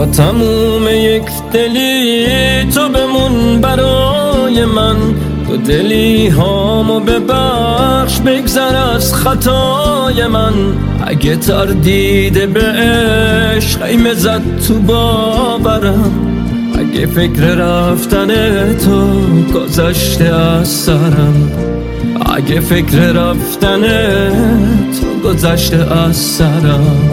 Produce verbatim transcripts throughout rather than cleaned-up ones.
با تموم یک دلی تو بمون برای من، تو دلی هامو ببخش بگذر از خطای من. اگه تردید به عشق خیمه زد تو باورم، اگه فکر رفتن تو گذشته از سرم، اگه فکر رفتن تو گذشته از سرم.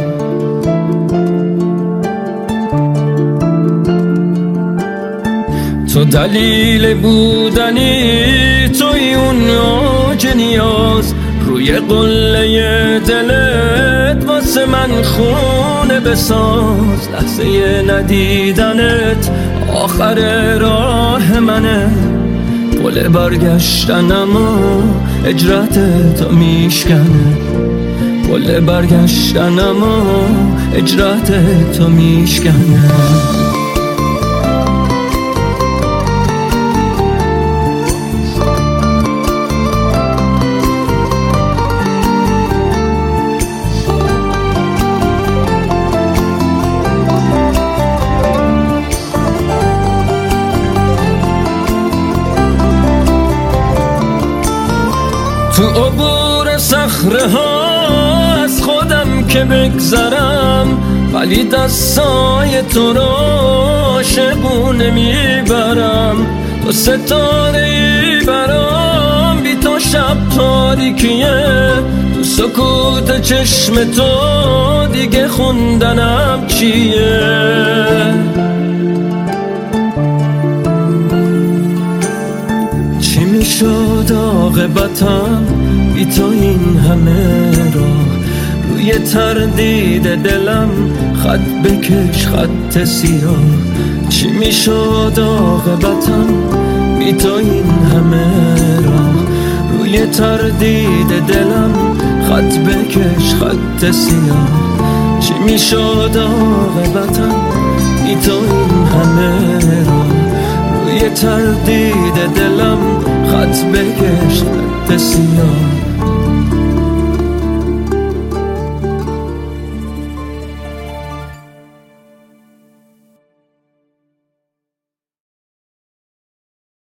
تو دلیل بودنی، توی اون اوج نیاز، روی قله دلت واسه من خونه بساز. لحظه ندیدنت آخر راه منه، پل برگشتنم و اجرت تو میشکنه، پل برگشتنم و اجرت تو میشکنه. تو عبور صخره ها از خودم که بگذرم، ولی دستای تو رو شبونه میبرم. تو ستاره ای برام، بی تو شب تاریکیه، تو سکوت چشم تو دیگه خوندنم چیه. چی میشد عاقبتم بی تو این همه راه، روی تردید دلم خط بکش خط سیاه. چی میشد عاقبتم بی تو این همه راه، روی تردید دلم خط بکش خط سیاه. چی میشد عاقبتم بی تو این همه راه، روی تردید دلم خط بکش خط سیاه.